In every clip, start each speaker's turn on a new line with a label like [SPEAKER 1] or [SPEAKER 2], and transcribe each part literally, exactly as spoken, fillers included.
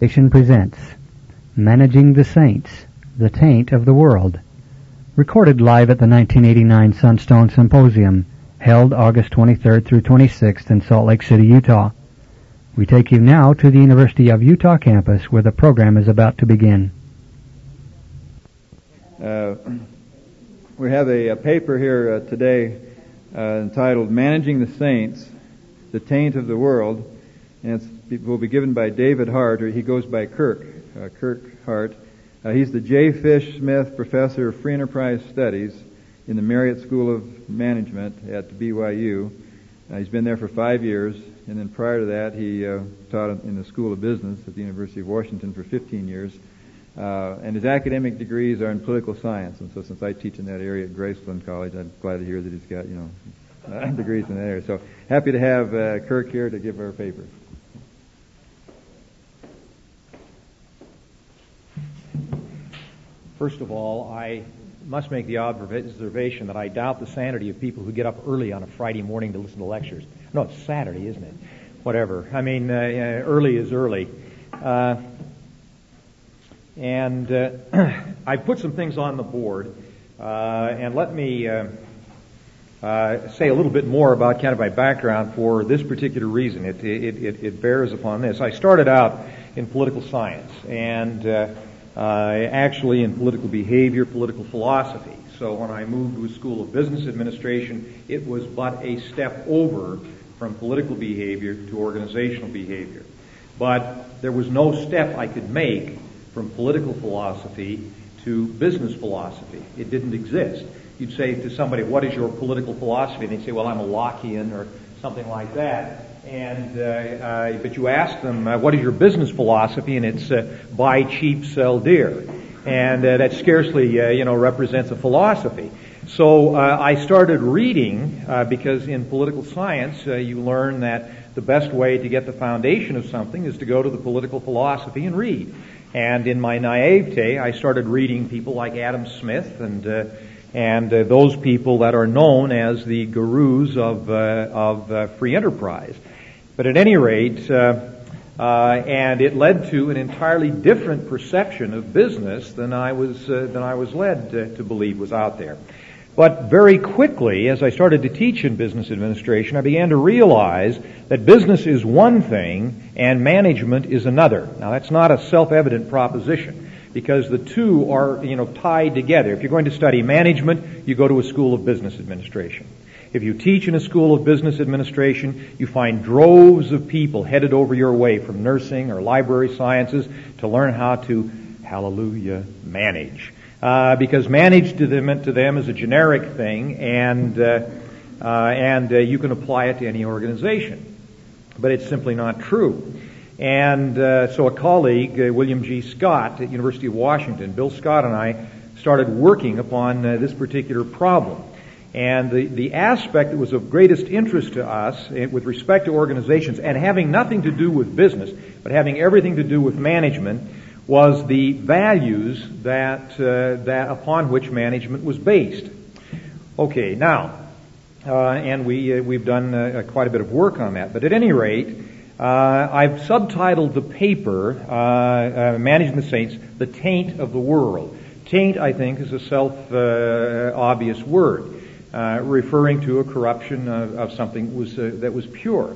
[SPEAKER 1] Nation presents Managing the Saints, the Taint of the World, recorded live at the nineteen eighty-nine Sunstone Symposium, held August twenty-third through twenty-sixth in Salt Lake City, Utah. We take you now to the University of Utah campus where the program is about to begin.
[SPEAKER 2] Uh, we have a, a paper here uh, today uh, entitled Managing the Saints, the Taint of the World, and it's, it will be given by David Hart, or he goes by Kirk, uh, Kirk Hart. Uh, he's the J. Fish Smith Professor of Free Enterprise Studies in the Marriott School of Management at B Y U. Uh, he's been there for five years, and then prior to that he uh, taught in the School of Business at the University of Washington for fifteen years. Uh, and his academic degrees are in political science, and so since I teach in that area at Graceland College, I'm glad to hear that he's got, you know, uh, degrees in that area. So happy to have uh, Kirk here to give our paper.
[SPEAKER 3] First of all, I must make the observation that I doubt the sanity of people who get up early on a Friday morning to listen to lectures. No, it's Saturday, isn't it? Whatever. I mean, uh, early is early. Uh, and uh, I put some things on the board, uh, and let me uh, uh, say a little bit more about kind of my background for this particular reason. It, it, it, it bears upon this. I started out in political science, and uh, Uh, actually in political behavior, political philosophy. So when I moved to a school of business administration, it was but a step over from political behavior to organizational behavior. But there was no step I could make from political philosophy to business philosophy. It didn't exist. You'd say to somebody, what is your political philosophy? And they'd say, well, I'm a Lockean or something like that. And uh, uh, but you ask them, uh, what is your business philosophy? And it's uh, buy cheap, sell dear, and uh, that scarcely uh, you know represents a philosophy. So uh, I started reading uh, because in political science uh, you learn that the best way to get the foundation of something is to go to the political philosophy and read. And in my naivete, I started reading people like Adam Smith and. Uh, and uh, those people that are known as the gurus of uh, of uh, free enterprise. But at any rate, uh, uh, and it led to an entirely different perception of business than I was uh, than I was led uh, to believe was out there. But very quickly, as I started to teach in business administration, I began to realize that business is one thing and management is another. Now, that's not a self-evident proposition, because the two are, you know, tied together. If you're going to study management, you go to a school of business administration. If you teach in a school of business administration, you find droves of people headed over your way from nursing or library sciences to learn how to, hallelujah, manage. Uh, because manage to them, to them is a generic thing, and uh, uh, and uh, you can apply it to any organization. But it's simply not true. And uh, so a colleague, uh, William G. Scott at University of Washington, Bill Scott and I started working upon uh, this particular problem. And the, the aspect that was of greatest interest to us uh, with respect to organizations, and having nothing to do with business, but having everything to do with management, was the values that uh, that upon which management was based. Okay, now, uh, and we uh, we've done uh, quite a bit of work on that. But at any rate, Uh, I've subtitled the paper, uh, uh, Managing the Saints, The Taint of the World. Taint, I think, is a self-obvious uh, word, uh, referring to a corruption of, of something that was, uh, that was pure.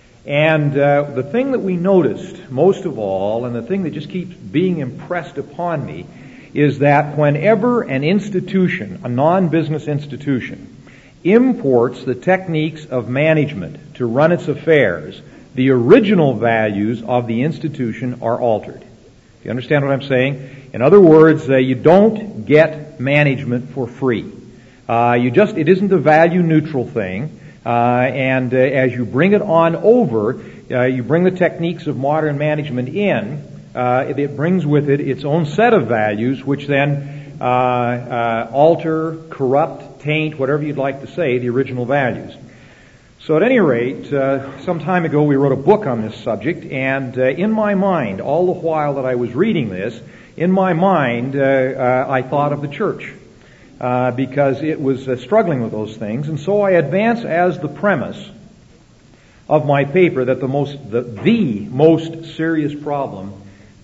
[SPEAKER 3] And uh, the thing that we noticed most of all, and the thing that just keeps being impressed upon me, is that whenever an institution, a non-business institution, imports the techniques of management to run its affairs, the original values of the institution are altered. Do you understand what I'm saying? In other words, uh, you don't get management for free. Uh, you just, it isn't a value neutral thing. Uh, and uh, as you bring it on over, uh, you bring the techniques of modern management in, uh, it, it brings with it its own set of values, which then uh, uh, alter, corrupt, taint, whatever you'd like to say, the original values. So at any rate, uh, some time ago we wrote a book on this subject, and uh, in my mind, all the while that I was reading this, in my mind uh, uh, I thought of the church, uh, because it was uh, struggling with those things. And so I advance as the premise of my paper that the most the, the most serious problem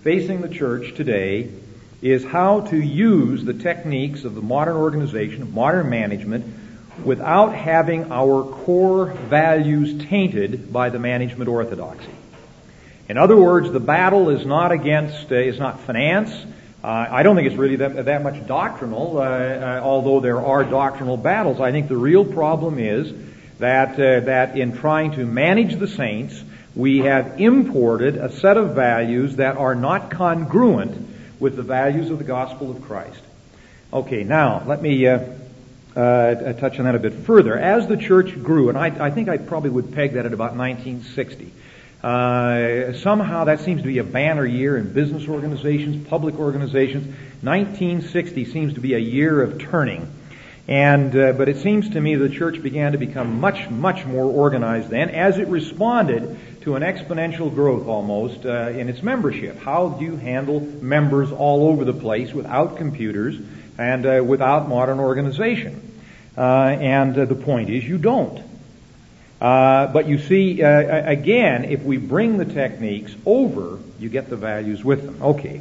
[SPEAKER 3] facing the church today is how to use the techniques of the modern organization, of modern management, without having our core values tainted by the management orthodoxy. In other words, the battle is not against, uh, is not finance. Uh, I don't think it's really that, that much doctrinal, uh, uh, although there are doctrinal battles. I think the real problem is that, uh, that in trying to manage the saints, we have imported a set of values that are not congruent with the values of the gospel of Christ. Okay, now, let me, uh, Uh, touch on that a bit further. As the church grew, and I, I think I probably would peg that at about nineteen sixty, uh, somehow that seems to be a banner year in business organizations, public organizations. nineteen sixty seems to be a year of turning. And, uh, but it seems to me the church began to become much, much more organized then as it responded to an exponential growth almost uh, in its membership. How do you handle members all over the place without computers and uh, without modern organization? Uh, and uh, the point is you don't. Uh, but you see, uh, again, if we bring the techniques over, you get the values with them. Okay.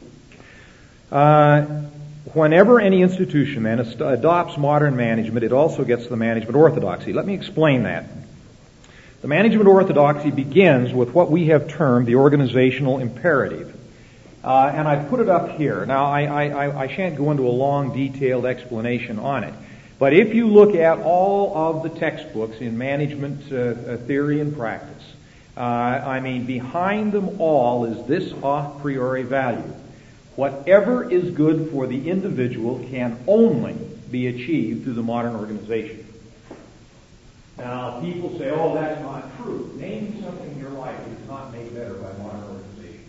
[SPEAKER 3] Uh, whenever any institution then adopts modern management, it also gets the management orthodoxy. Let me explain that. The management orthodoxy begins with what we have termed the organizational imperative. Uh, and I've put it up here. Now, I, I, I shan't go into a long, detailed explanation on it. But if you look at all of the textbooks in management uh, theory and practice, uh, I mean, behind them all is this a priori value. Whatever is good for the individual can only be achieved through the modern organization. Now, people say, oh, that's not true. Name me something in your life that's not made better by modern organization.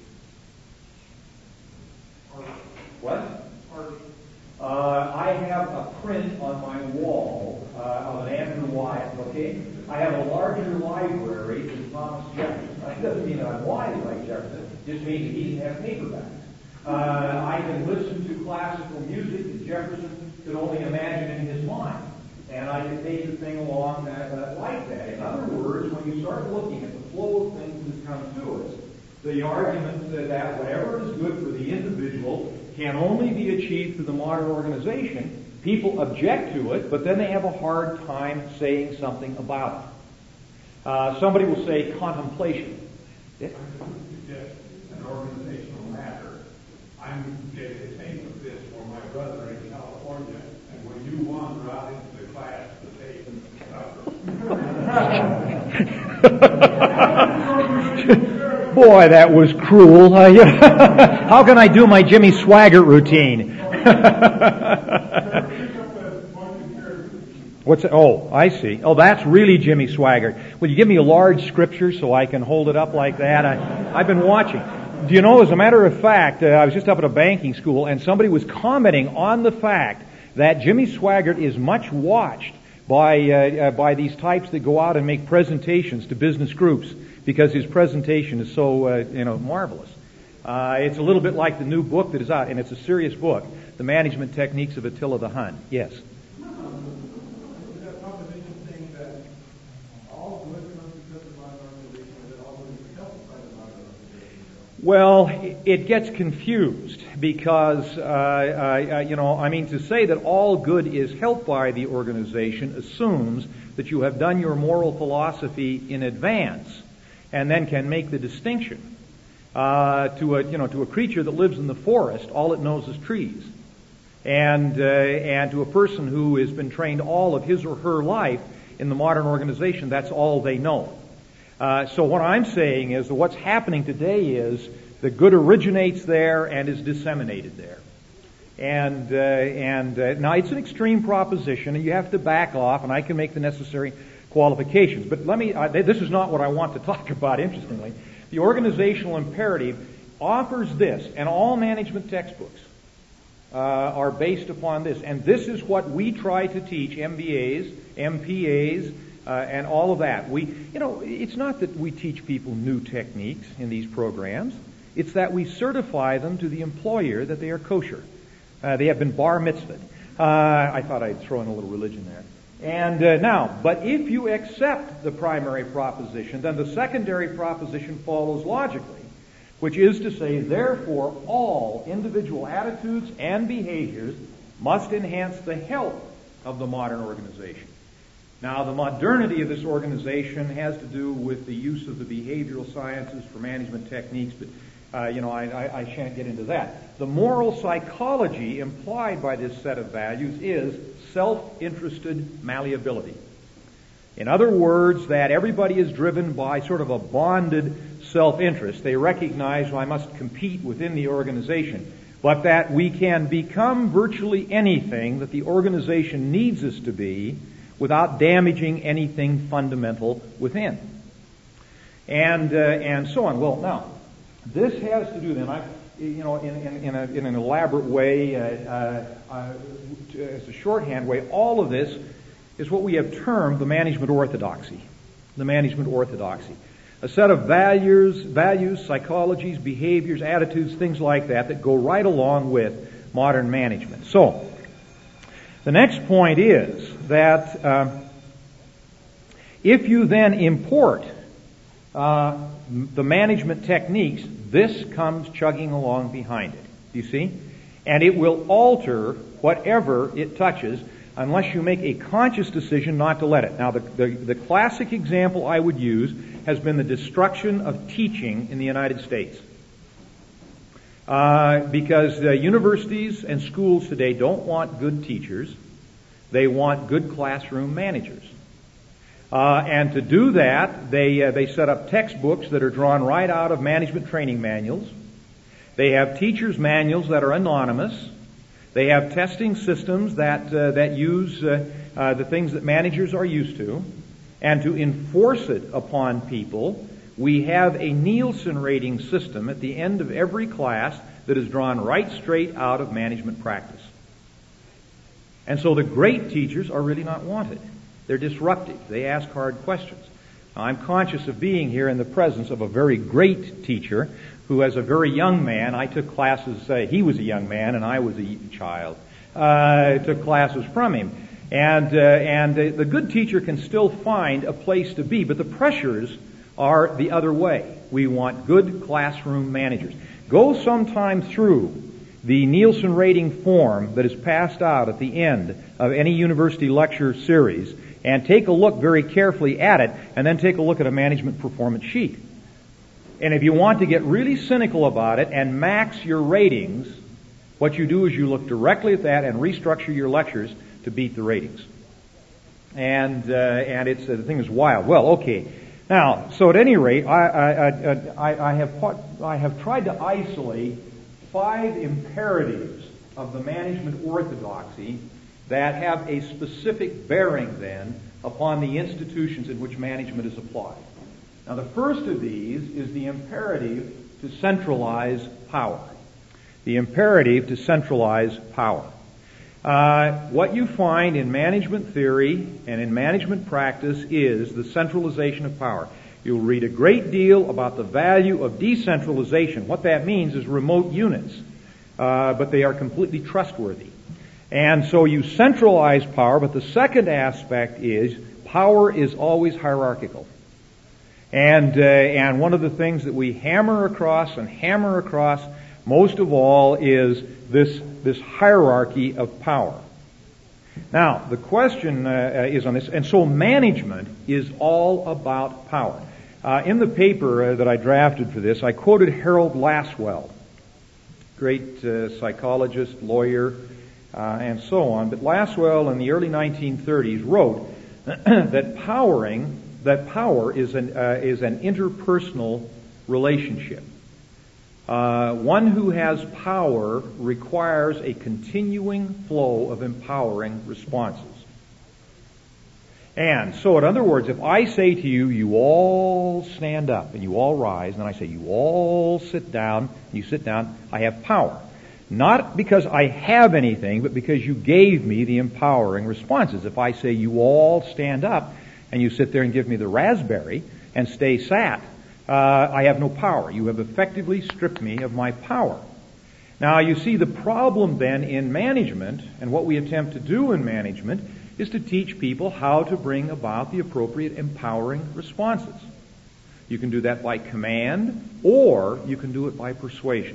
[SPEAKER 3] What? Uh, I have a print on my wall uh, of an Andrew Wyeth, okay? I have a larger library than Thomas Jefferson. That doesn't mean that I'm wise like Jefferson. It just means that he didn't have paperbacks. Uh, I can listen to classical music that Jefferson could only imagine in his mind. And I can take the thing along that, uh, like that. In other words, when you start looking at the flow of things that come to us, the argument that whatever is good for the individual can only be achieved through the modern organization, people object to it, but then they have a hard time saying something about it. Uh, somebody will say contemplation.
[SPEAKER 4] I would suggest an organizational matter. I'm getting the same of this for my brother in California, and when you wander out into the class to take supper.
[SPEAKER 3] Boy, that was cruel. Uh, yeah. How can I do my Jimmy Swaggart routine? What's it? Oh, I see. Oh, that's really Jimmy Swaggart. Will you give me a large scripture so I can hold it up like that? I, I've been watching. Do you know, as a matter of fact, uh, I was just up at a banking school and somebody was commenting on the fact that Jimmy Swaggart is much watched by uh, uh, by these types that go out and make presentations to business groups, because his presentation is so, uh, you know, marvelous. Uh, it's a little bit like the new book that is out, and it's a serious book, The Management Techniques of Attila the Hun. Yes? Well, it gets confused because, uh, uh, you know, I mean, to say that all good is helped by the organization assumes that you have done your moral philosophy in advance, and then can make the distinction. Uh, to a, you know, to a creature that lives in the forest, all it knows is trees. And, uh, and to a person who has been trained all of his or her life in the modern organization, that's all they know. Uh, so what I'm saying is that what's happening today is the good originates there and is disseminated there. And, uh, and, uh, now it's an extreme proposition and you have to back off, and I can make the necessary qualifications. But let me, uh, this is not what I want to talk about, interestingly. The organizational imperative offers this, and all management textbooks uh, are based upon this. And this is what we try to teach M B As, M P As, uh, and all of that. We, you know, it's not that we teach people new techniques in these programs. It's that we certify them to the employer that they are kosher. Uh, they have been bar mitzvahed. Uh, I thought I'd throw in a little religion there. And uh, now, but if you accept the primary proposition, then the secondary proposition follows logically. which is to say, therefore, all individual attitudes and behaviors must enhance the health of the modern organization. Now, the modernity of this organization has to do with the use of the behavioral sciences for management techniques, but uh, you know, I, I, I shan't get into that. The moral psychology implied by this set of values is self-interested malleability. In other words, that everybody is driven by sort of a bonded self-interest. They recognize, well, I must compete within the organization, but that we can become virtually anything that the organization needs us to be without damaging anything fundamental within. And uh, and so on. Well, now, this has to do then, I, you know, in, in, in, a, in an elaborate way, uh, uh, uh, as a shorthand way, all of this is what we have termed the management orthodoxy. The management orthodoxy. A set of values, values, psychologies, behaviors, attitudes, things like that, that go right along with modern management. So, the next point is that uh, if you then import uh, the management techniques, this comes chugging along behind it. You see? And it will alter whatever it touches unless you make a conscious decision not to let it. Now, the, the, the classic example I would use has been the destruction of teaching in the United States. Uh, because uh, universities and schools today don't want good teachers. They want good classroom managers. Uh, and to do that, they, uh, they set up textbooks that are drawn right out of management training manuals. They have teachers' manuals that are anonymous. They have testing systems that uh, that use uh, uh, the things that managers are used to. And to enforce it upon people, we have a Nielsen rating system at the end of every class that is drawn right straight out of management practice. And so the great teachers are really not wanted. They're disruptive. They ask hard questions. Now, I'm conscious of being here in the presence of a very great teacher who, as a very young man, I took classes, uh, he was a young man and I was a child, uh, I took classes from him. And, uh, and uh, the good teacher can still find a place to be, but the pressures are the other way. We want good classroom managers. Go sometime through the Nielsen rating form that is passed out at the end of any university lecture series and take a look very carefully at it, and then take a look at a management performance sheet. And if you want to get really cynical about it and max your ratings, what you do is you look directly at that and restructure your lectures to beat the ratings. And uh, and it's uh, the thing is wild. Well, okay. Now, so at any rate, I I, I, I have I have tried to isolate five imperatives of the management orthodoxy that have a specific bearing then upon the institutions in which management is applied. Now, the first of these is the imperative to centralize power. The imperative to centralize power. Uh, what you find in management theory and in management practice is the centralization of power. You'll read a great deal about the value of decentralization. What that means is remote units, uh, but they are completely trustworthy. And so you centralize power, but the second aspect is power is always hierarchical. And uh, and one of the things that we hammer across and hammer across most of all is this this hierarchy of power. Now, the question uh, is on this, and so management is all about power. Uh, in the paper uh, that I drafted for this, I quoted Harold Lasswell, great uh, psychologist, lawyer, uh, and so on. But Lasswell in the early nineteen thirties wrote that powering that power is an uh, is an interpersonal relationship. Uh, one who has power requires a continuing flow of empowering responses. And so, in other words, if I say to you, you all stand up and you all rise, and I say, you all sit down, and you sit down, I have power. Not because I have anything, but because you gave me the empowering responses. If I say, you all stand up, and you sit there and give me the raspberry and stay sat, uh, I have no power. You have effectively stripped me of my power. Now, you see, the problem then in management, and what we attempt to do in management, is to teach people how to bring about the appropriate empowering responses. You can do that by command, or you can do it by persuasion.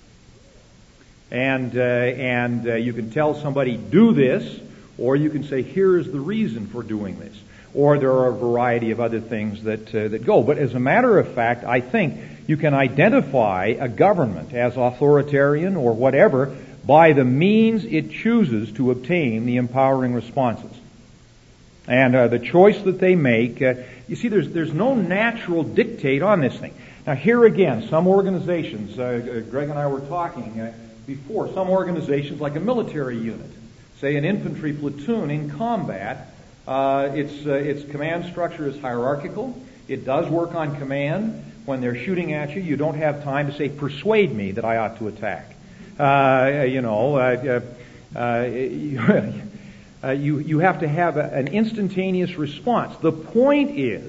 [SPEAKER 3] And uh, and uh, you can tell somebody, do this, or you can say, here is the reason for doing this. Or there are a variety of other things that uh, that go. But as a matter of fact, I think you can identify a government as authoritarian or whatever by the means it chooses to obtain the empowering responses. And uh, the choice that they make, uh, you see, there's there's no natural dictate on this thing. Now here again, some organizations, uh, Greg and I were talking uh, before, some organizations like a military unit, say an infantry platoon in combat, uh, its uh, its command structure is hierarchical. It does work on command. When they're shooting at you, you don't have time to say, persuade me that I ought to attack. Uh, you know, uh, uh, uh, uh, you, you have to have a, an instantaneous response. The point is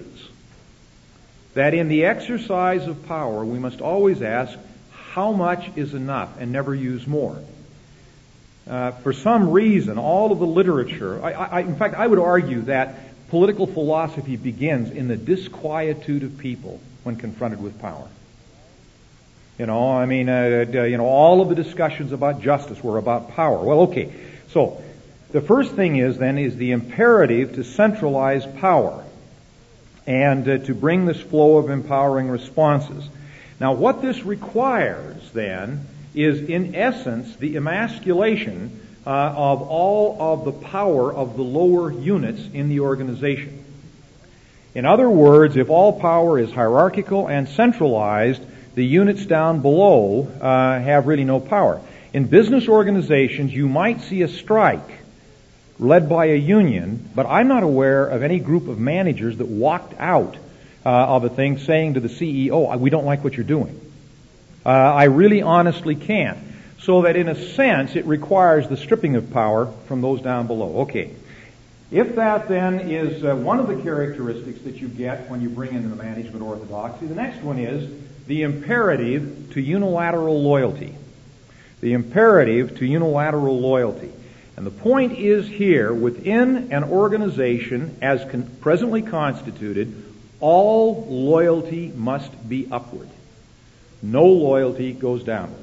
[SPEAKER 3] that in the exercise of power, we must always ask, how much is enough, and never use more. Uh, for some reason, all of the literature, I, I, in fact, I would argue that political philosophy begins in the disquietude of people when confronted with power. You know, I mean, uh, you know, all of the discussions about justice were about power. Well, okay. So, the first thing is then is the imperative to centralize power and uh, to bring this flow of empowering responses. Now, what this requires then is, in essence, the emasculation uh, of all of the power of the lower units in the organization. In other words, if all power is hierarchical and centralized, the units down below uh, have really no power. In business organizations, you might see a strike led by a union, but I'm not aware of any group of managers that walked out uh, of a thing saying to the C E O, we don't like what you're doing. Uh, I really honestly can't. So that in a sense, it requires the stripping of power from those down below. Okay. If that then is uh, one of the characteristics that you get when you bring in the management orthodoxy, the next one is the imperative to unilateral loyalty. The imperative to unilateral loyalty. And the point is here, within an organization as con- presently constituted, all loyalty must be upward. No loyalty goes downward.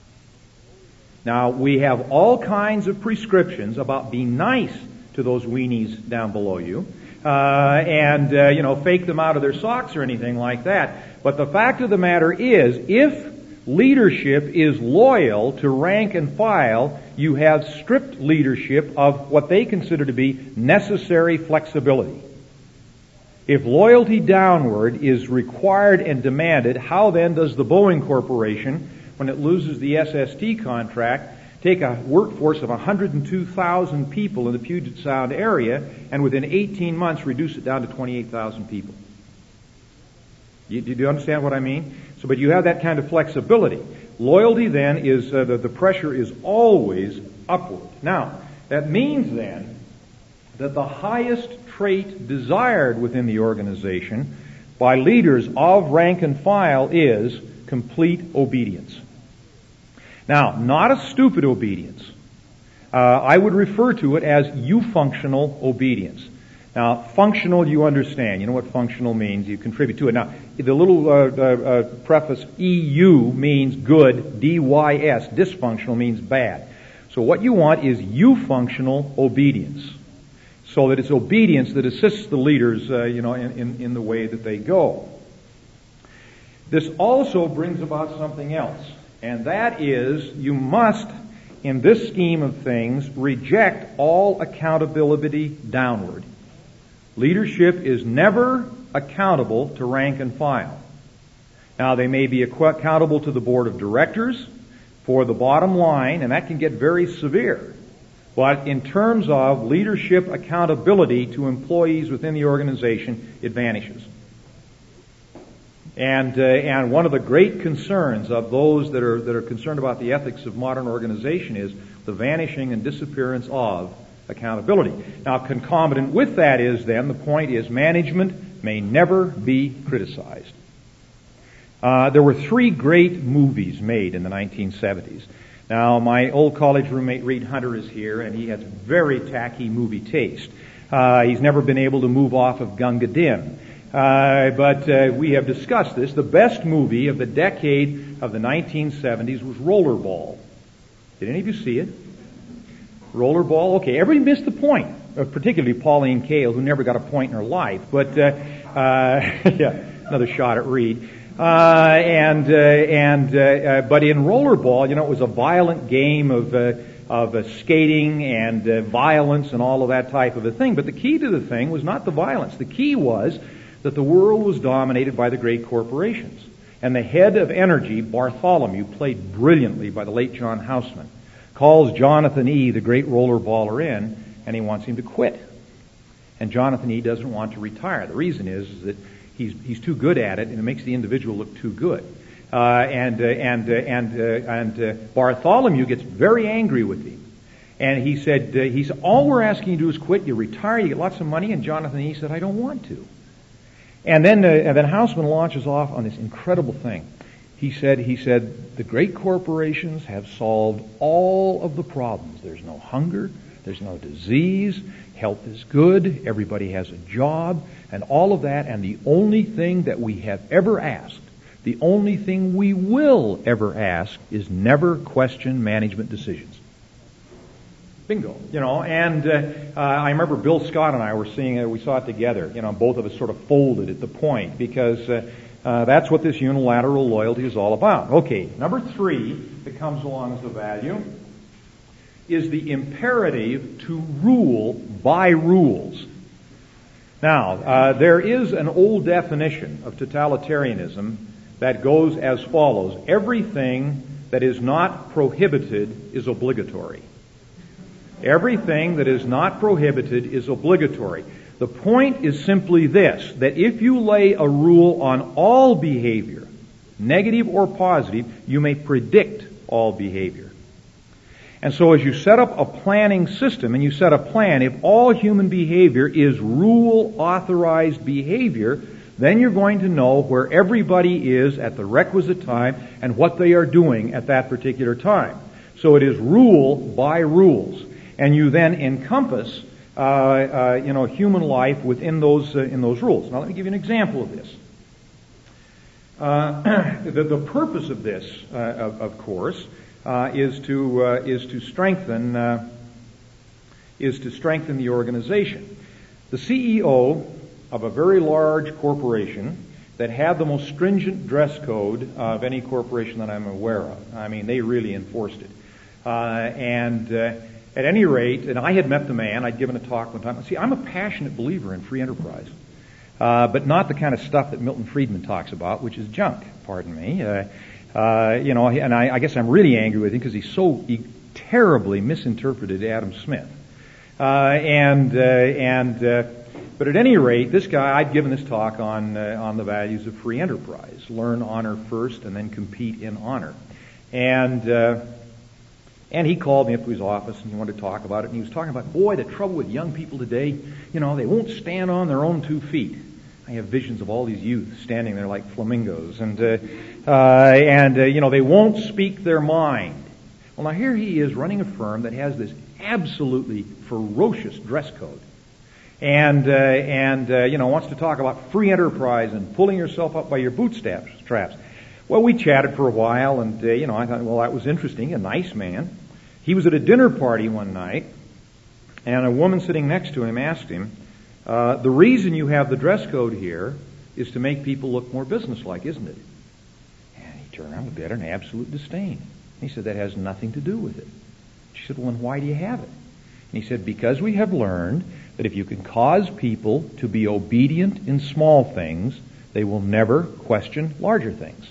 [SPEAKER 3] Now, we have all kinds of prescriptions about being nice to those weenies down below you, uh, and, uh, you know, fake them out of their socks or anything like that. But the fact of the matter is, if leadership is loyal to rank and file, you have stripped leadership of what they consider to be necessary flexibility. If loyalty downward is required and demanded, how then does the Boeing Corporation, when it loses the S S T contract, take a workforce of one hundred two thousand people in the Puget Sound area and within eighteen months reduce it down to twenty-eight thousand people? You, do you understand what I mean? So, but you have that kind of flexibility. Loyalty then is, uh, the, the pressure is always upward. Now, that means then that the highest trait desired within the organization by leaders of rank and file is complete obedience. Now, not a stupid obedience. Uh, I would refer to it as eufunctional obedience. Now, functional, you understand. You know what functional means. You contribute to it. Now, the little uh, uh, uh, preface E U means good, D Y S. Dysfunctional means bad. So what you want is eufunctional obedience, so that it's obedience that assists the leaders, uh, you know, in, in, in the way that they go. This also brings about something else, and that is you must, in this scheme of things, reject all accountability downward. Leadership is never accountable to rank and file. Now, they may be accountable to the board of directors for the bottom line, and that can get very severe. But in terms of leadership accountability to employees within the organization, it vanishes. And uh, and one of the great concerns of those that are that are concerned about the ethics of modern organization is the vanishing and disappearance of accountability. Now, concomitant with that is then, the point is, management may never be criticized. Uh, there were three great movies made in the nineteen seventies. Now, my old college roommate Reed Hunter is here, and he has very tacky movie taste. Uh, he's never been able to move off of Gunga Din. Uh, but uh, we have discussed this. The best movie of the decade of the nineteen seventies was Rollerball. Did any of you see it? Rollerball? Okay, everybody missed the point, uh, particularly Pauline Kael, who never got a point in her life. But, uh, uh, yeah, another shot at Reed. Uh, and, uh, and, uh, uh, but in Rollerball, you know, it was a violent game of, uh, of uh, skating and uh, violence and all of that type of a thing. But the key to the thing was not the violence. The key was that the world was dominated by the great corporations. And the head of energy, Bartholomew, played brilliantly by the late John Houseman, calls Jonathan E., the great rollerballer, in, and he wants him to quit. And Jonathan E. doesn't want to retire. The reason is, is that he's he's too good at it, and it makes the individual look too good. Uh, and uh, and uh, and uh, and uh, Bartholomew gets very angry with him, and he said, uh, "He said, all we're asking you to do is quit. You retire, you get lots of money." And Jonathan E. said, "I don't want to." And then uh, and then Houseman launches off on this incredible thing. He said, he said, the great corporations have solved all of the problems. There's no hunger, there's no disease, health is good, everybody has a job, and all of that, and the only thing that we have ever asked, the only thing we will ever ask is never question management decisions. Bingo. You know, and uh, uh, I remember Bill Scott and I were seeing it, we saw it together, you know, both of us sort of folded at the point, because uh, uh, that's what this unilateral loyalty is all about. Okay, number three that comes along as a value is the imperative to rule by rules. Now, uh, there is an old definition of totalitarianism that goes as follows. Everything that is not prohibited is obligatory. Everything that is not prohibited is obligatory. The point is simply this, that if you lay a rule on all behavior, negative or positive, you may predict all behavior. And so as you set up a planning system and you set a plan, if all human behavior is rule-authorized behavior, then you're going to know where everybody is at the requisite time and what they are doing at that particular time. So it is rule by rules. And you then encompass, uh, uh, you know, human life within those uh, in those rules. Now, let me give you an example of this. Uh, the, the purpose of this, uh, of, of course, uh, is to uh, is to strengthen uh, is to strengthen the organization. The C E O of a very large corporation that had the most stringent dress code of any corporation that I'm aware of. I mean, they really enforced it, uh, and. Uh, At any rate, and I had met the man, I'd given a talk one time. See, I'm a passionate believer in free enterprise, uh, but not the kind of stuff that Milton Friedman talks about, which is junk, pardon me. Uh, uh, you know, and I, I guess I'm really angry with him because he so he terribly misinterpreted Adam Smith. Uh, and, uh, and, uh, but at any rate, this guy, I'd given this talk on, uh, on the values of free enterprise. Learn honor first and then compete in honor. And, uh, And he called me up to his office and he wanted to talk about it. And he was talking about, boy, the trouble with young people today, you know, they won't stand on their own two feet. I have visions of all these youth standing there like flamingos. And, uh, uh, and uh, you know, they won't speak their mind. Well, now here he is running a firm that has this absolutely ferocious dress code. And, uh, and uh, you know, wants to talk about free enterprise and pulling yourself up by your bootstraps. Well, we chatted for a while, and, uh, you know, I thought, well, that was interesting, a nice man. He was at a dinner party one night, and a woman sitting next to him asked him, uh, the reason you have the dress code here is to make people look more businesslike, isn't it? And he turned around with utter and absolute disdain. He said, that has nothing to do with it. She said, well, then why do you have it? And he said, because we have learned that if you can cause people to be obedient in small things, they will never question larger things.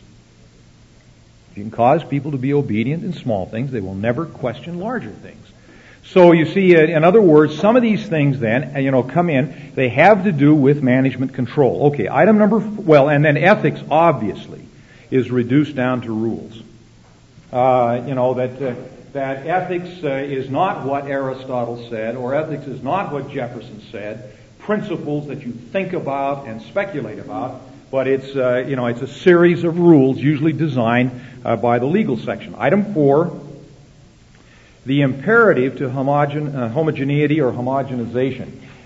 [SPEAKER 3] If you can cause people to be obedient in small things, they will never question larger things. So you see, in other words, some of these things then, you know, come in, they have to do with management control. Okay, item number, well, and then ethics, obviously, is reduced down to rules. Uh, you know, that, uh, that ethics uh, is not what Aristotle said, or ethics is not what Jefferson said, principles that you think about and speculate about, but it's, uh, you know, it's a series of rules usually designed uh, by the legal section. Item four, the imperative to homogen, uh, homogeneity or homogenization.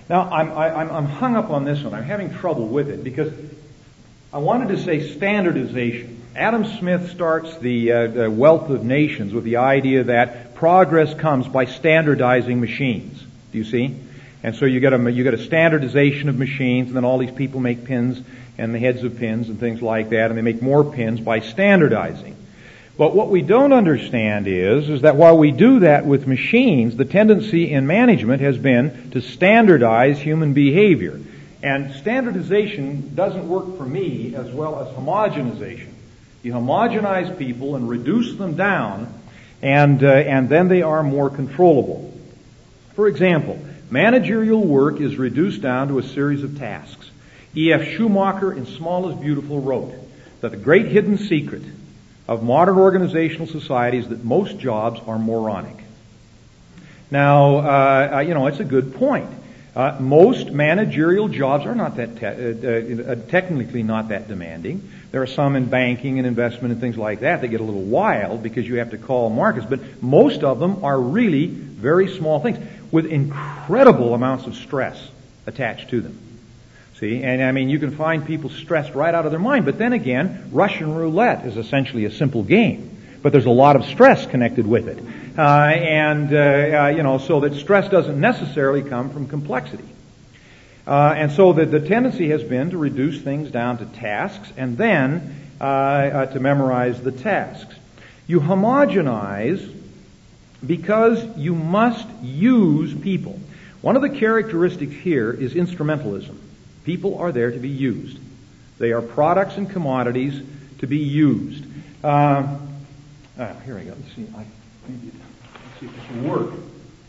[SPEAKER 3] Now, I'm, I, I'm, I'm hung up on this one. I'm having trouble with it because I wanted to say standardization. Adam Smith starts the, uh, the Wealth of Nations with the idea that progress comes by standardizing machines. Do you see? And so you get a you get a standardization of machines, and then all these people make pins and the heads of pins and things like that, and they make more pins by standardizing. But what we don't understand is, is that while we do that with machines, the tendency in management has been to standardize human behavior. And standardization doesn't work for me as well as homogenization. You homogenize people and reduce them down, and uh, and then they are more controllable. For example, managerial work is reduced down to a series of tasks. E F Schumacher in Small is Beautiful wrote that the great hidden secret of modern organizational society is that most jobs are moronic. Now, uh, you know, it's a good point. Uh, most managerial jobs are not that te- uh, uh, technically not that demanding. There are some in banking and investment and things like that that get a little wild because you have to call markets, but most of them are really very small things with incredible amounts of stress attached to them. See, and I mean, you can find people stressed right out of their mind, but then again, Russian roulette is essentially a simple game, but there's a lot of stress connected with it. Uh, and, uh, uh, you know, so that stress doesn't necessarily come from complexity. Uh, and so the, the tendency has been to reduce things down to tasks and then uh, uh, to memorize the tasks. You homogenize because you must use people. One of the characteristics here is instrumentalism. People are there to be used. They are products and commodities to be used. Uh, uh, here I go. Let's see. I, let's see if this will work.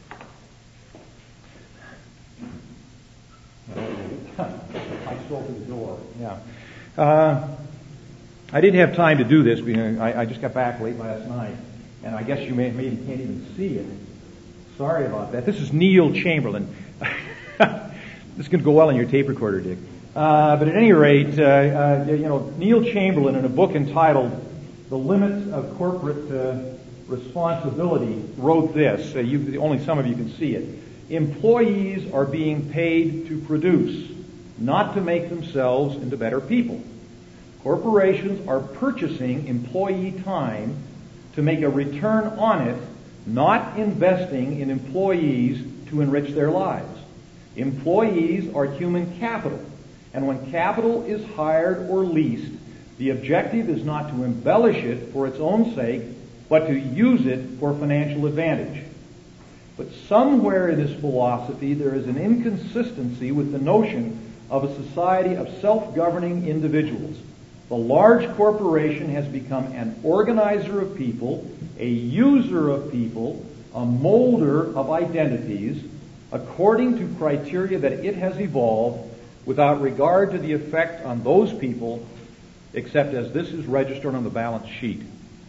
[SPEAKER 3] I stole to the door. Yeah. Uh, I didn't have time to do this because I, I just got back late last night, and I guess you may, maybe can't even see it. Sorry about that. This is Neil Chamberlain. This is going to go well on your tape recorder, Dick. Uh, but at any rate, uh, uh, you know, Neil Chamberlain, in a book entitled "The Limits of Corporate uh, Responsibility," wrote this. Uh, you, only some of you can see it. Employees are being paid to produce, not to make themselves into better people. Corporations are purchasing employee time to make a return on it, not investing in employees to enrich their lives. Employees are human capital, and when capital is hired or leased, the objective is not to embellish it for its own sake, but to use it for financial advantage. But somewhere in this philosophy there is an inconsistency with the notion of a society of self-governing individuals. The large corporation has become an organizer of people, a user of people, a molder of identities, according to criteria that it has evolved without regard to the effect on those people, except as this is registered on the balance sheet.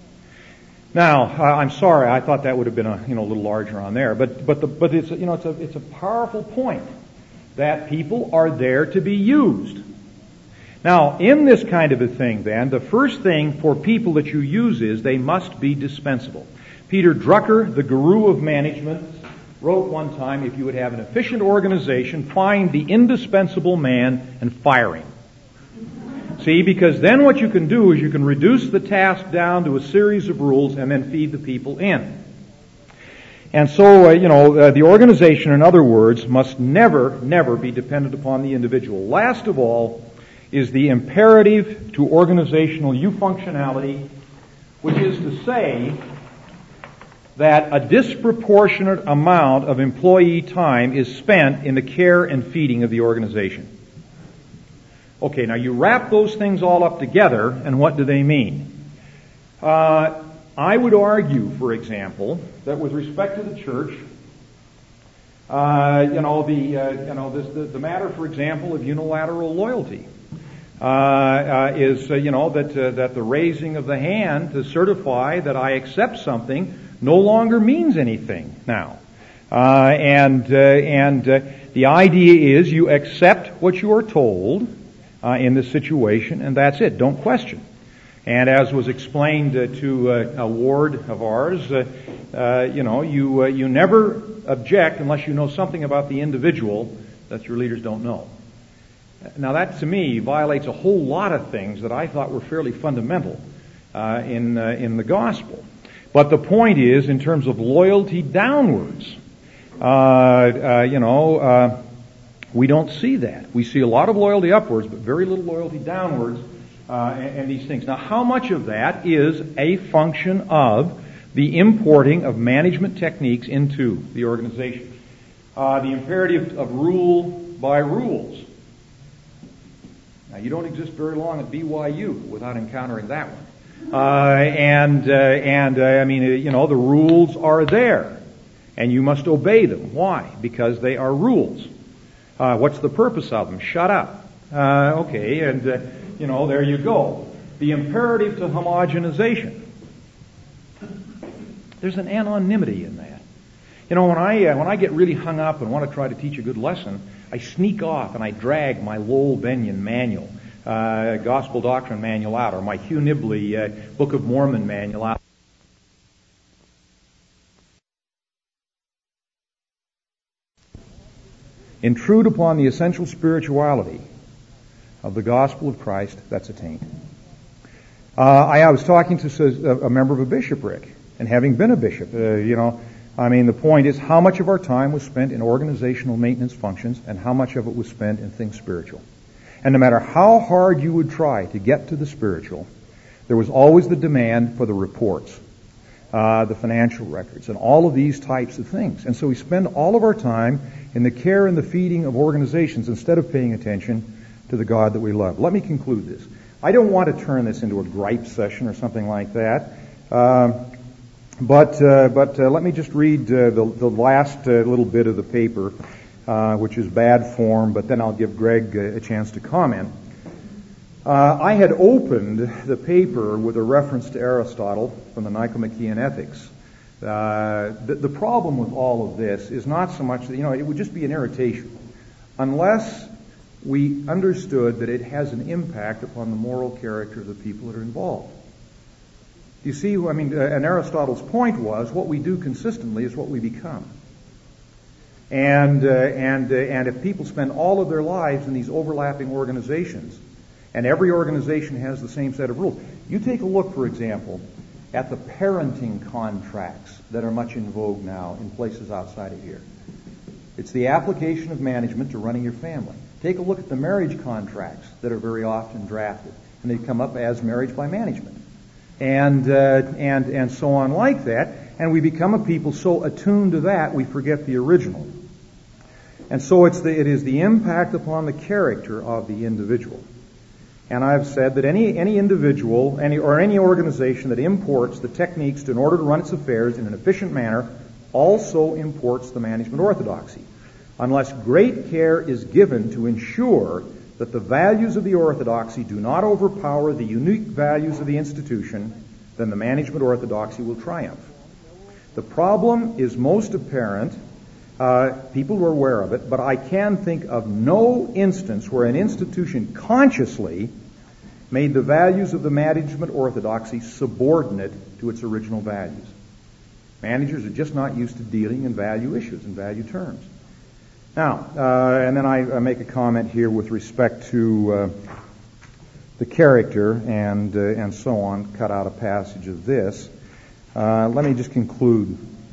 [SPEAKER 3] Now, I'm sorry, I thought that would have been a you know a little larger on there, but but the, but it's you know it's a it's a powerful point that people are there to be used. Now, in this kind of a thing, then, the first thing for people that you use is they must be dispensable. Peter Drucker, the guru of management, wrote one time, if you would have an efficient organization, find the indispensable man and fire him. See, because then what you can do is you can reduce the task down to a series of rules and then feed the people in. And so, uh, you know, uh, the organization, in other words, must never, never be dependent upon the individual. Last of all is the imperative to organizational functionality, which is to say that a disproportionate amount of employee time is spent in the care and feeding of the organization. Okay, now you wrap those things all up together, and what do they mean? Uh, I would argue, for example, that with respect to the church, uh, you know, the uh, you know this, the, the matter, for example, of unilateral loyalty uh, uh, is uh, you know that uh, that the raising of the hand to certify that I accept something no longer means anything now, uh, and uh, and uh, the idea is you accept what you are told uh, in this situation, and that's it. Don't question. And as was explained uh, to uh, a ward of ours, uh, uh, you know, you uh, you never object unless you know something about the individual that your leaders don't know. Now that to me violates a whole lot of things that I thought were fairly fundamental uh, in uh, in the gospel. But the point is, in terms of loyalty downwards, uh, uh, you know, uh, we don't see that. We see a lot of loyalty upwards, but very little loyalty downwards, uh, and, and these things. Now, how much of that is a function of the importing of management techniques into the organization? Uh, the imperative of rule by rules. Now, you don't exist very long at B Y U without encountering that one. Uh, and, uh, and, uh, I mean, uh, you know, the rules are there. And you must obey them. Why? Because they are rules. Uh, what's the purpose of them? Shut up. Uh, okay, and, uh, you know, there you go. The imperative to homogenization. There's an anonymity in that. You know, when I, uh, when I get really hung up and want to try to teach a good lesson, I sneak off and I drag my Lowell Benyon manual. Uh, Gospel Doctrine manual out, or my Hugh Nibley uh, Book of Mormon manual out. Intrude upon the essential spirituality of the gospel of Christ, that's a taint. Uh, I, I was talking to a, a member of a bishopric, and having been a bishop, uh, you know, I mean, the point is how much of our time was spent in organizational maintenance functions and how much of it was spent in things spiritual. And no matter how hard you would try to get to the spiritual, there was always the demand for the reports, uh, the financial records, and all of these types of things. And so we spend all of our time in the care and the feeding of organizations instead of paying attention to the God that we love. Let me conclude this. I don't want to turn this into a gripe session or something like that, uh, but uh, but uh, let me just read uh, the, the last uh, little bit of the paper. Uh, which is bad form, but then I'll give Greg a, a chance to comment. Uh, I had opened the paper with a reference to Aristotle from the Nicomachean Ethics. Uh, the, the problem with all of this is not so much that, you know, it would just be an irritation unless we understood that it has an impact upon the moral character of the people that are involved. You see, I mean, uh, and Aristotle's point was what we do consistently is what we become. And uh, and uh, and if people spend all of their lives in these overlapping organizations, and every organization has the same set of rules. You take a look, for example, at the parenting contracts that are much in vogue now in places outside of here. It's the application of management to running your family. Take a look at the marriage contracts that are very often drafted, and they come up as marriage by management, and uh, and and so on like that. And we become a people so attuned to that we forget the original. And so it's the, it is the impact upon the character of the individual. And I've said that any any individual any or any organization that imports the techniques to, in order to run its affairs in an efficient manner also imports the management orthodoxy. Unless great care is given to ensure that the values of the orthodoxy do not overpower the unique values of the institution, then the management orthodoxy will triumph. The problem is most apparent. Uh, people were aware of it, but I can think of no instance where an institution consciously made the values of the management orthodoxy subordinate to its original values. Managers are just not used to dealing in value issues and value terms. Now, uh, and then I, I make a comment here with respect to uh, the character and uh, and so on. Cut out a passage of this. Uh, let me just conclude.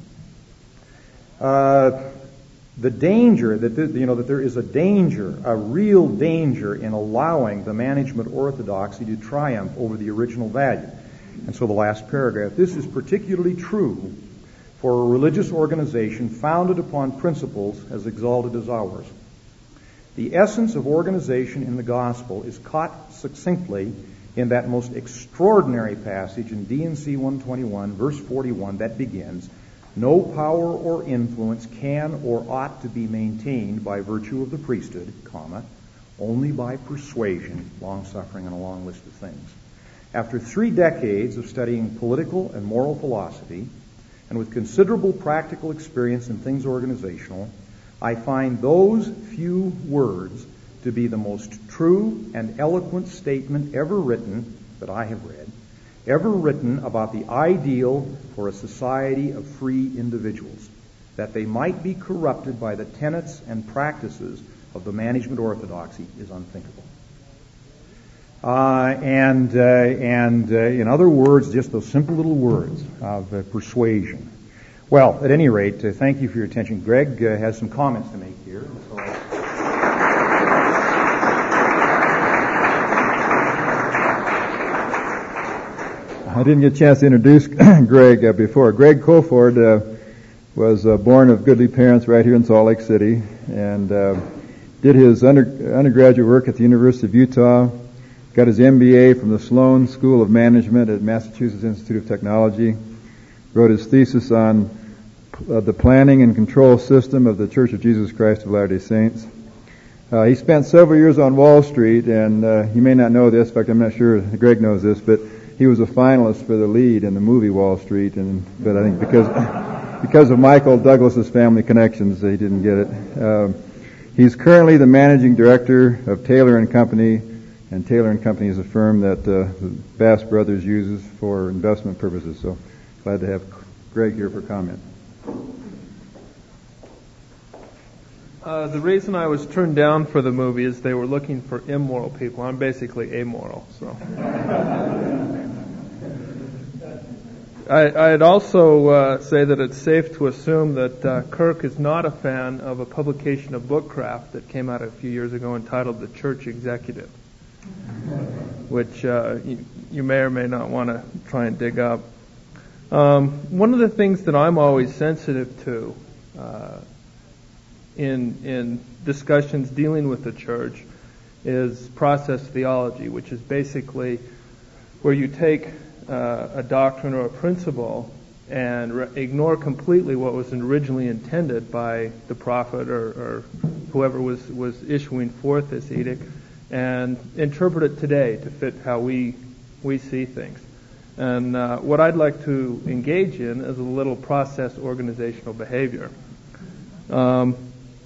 [SPEAKER 3] Uh, the danger that there, you know that there is a danger, a real danger in allowing the management orthodoxy to triumph over the original value. And so the last paragraph. This is particularly true for a religious organization founded upon principles as exalted as ours. The essence of organization in the gospel is caught succinctly in that most extraordinary passage in D and C one twenty-one, verse forty-one, that begins, "No power or influence can or ought to be maintained by virtue of the priesthood, comma, only by persuasion, long-suffering, and a long list of things." After three decades of studying political and moral philosophy, and with considerable practical experience in things organizational, I find those few words to be the most true and eloquent statement ever written, that I have read, ever written about the ideal for a society of free individuals, that they might be corrupted by the tenets and practices of the management orthodoxy is unthinkable. Uh, and, uh, and uh, in other words, just those simple little words of uh, persuasion. Well, at any rate, uh, thank you for your attention. Greg uh, has some comments to make here. So
[SPEAKER 2] I didn't get a chance to introduce Greg uh, before. Greg Koford uh, was uh, born of goodly parents right here in Salt Lake City, and uh, did his under, undergraduate work at the University of Utah, got his M B A from the Sloan School of Management at Massachusetts Institute of Technology, wrote his thesis on uh, the planning and control system of the Church of Jesus Christ of Latter-day Saints. Uh, he spent several years on Wall Street, and uh, you may not know this, in fact I'm not sure Greg knows this, but he was a finalist for the lead in the movie Wall Street, and but I think because because of Michael Douglas's family connections, he didn't get it. Uh, he's currently the managing director of Taylor and Company, and Taylor and Company is a firm that uh, the Bass Brothers uses for investment purposes. So glad to have Greg here for comment.
[SPEAKER 5] Uh, the reason I was turned down for the movie is they were looking for immoral people. I'm basically amoral, so. I, I'd also uh, say that it's safe to assume that uh, Kirk is not a fan of a publication of Bookcraft that came out a few years ago entitled The Church Executive, which uh, you, you may or may not want to try and dig up. Um, one of the things that I'm always sensitive to uh, in in discussions dealing with the church is process theology, which is basically where you take uh, a doctrine or a principle and re- ignore completely what was originally intended by the prophet or, or whoever was, was issuing forth this edict, and interpret it today to fit how we we see things. And uh, what I'd like to engage in is a little process organizational behavior. Um,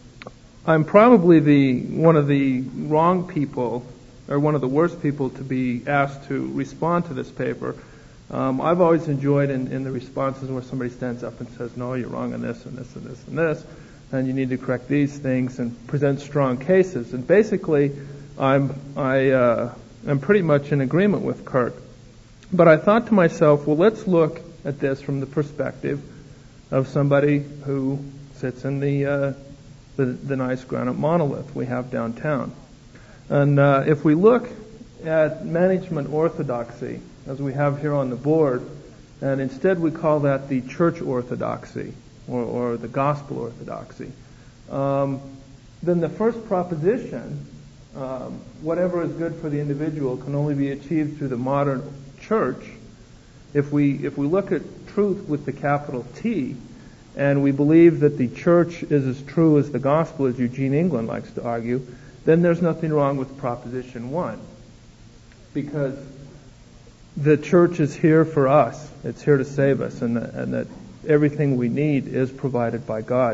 [SPEAKER 5] I'm probably the one of the wrong people, or one of the worst people to be asked to respond to this paper. Um, I've always enjoyed in, in the responses where somebody stands up and says, no, you're wrong on this and this and this and this, and you need to correct these things, and present strong cases. And basically, I'm I uh, am pretty much in agreement with Kurt. But I thought to myself, well, let's look at this from the perspective of somebody who sits in the uh, the, the nice granite monolith we have downtown. And uh, if we look at management orthodoxy, as we have here on the board, and instead we call that the church orthodoxy, or, or the gospel orthodoxy, um, then the first proposition, um, whatever is good for the individual can only be achieved through the modern church. If we if we look at truth with the capital T, and we believe that the church is as true as the gospel, as Eugene England likes to argue, then there's nothing wrong with proposition one, because the church is here for us. It's here to save us, and that, and that everything we need is provided by God,